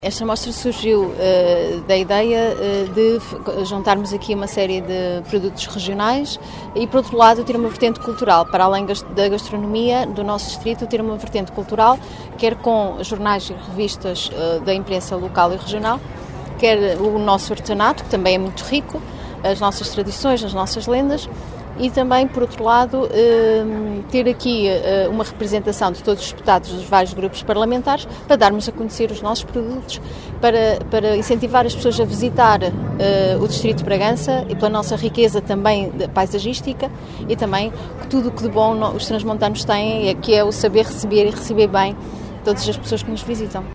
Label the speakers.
Speaker 1: Esta mostra surgiu da ideia de juntarmos aqui uma série de produtos regionais e, por outro lado, ter uma vertente cultural. Para além da gastronomia do nosso distrito, ter uma vertente cultural, quer com jornais e revistas da imprensa local e regional, quer o nosso artesanato, que também é muito rico, as nossas tradições, as nossas lendas, e também, por outro lado, ter aqui uma representação de todos os deputados dos vários grupos parlamentares para darmos a conhecer os nossos produtos, para incentivar as pessoas a visitar o Distrito de Bragança e pela nossa riqueza também paisagística e também tudo o que de bom os transmontanos têm, que é o saber receber e receber bem todas as pessoas que nos visitam.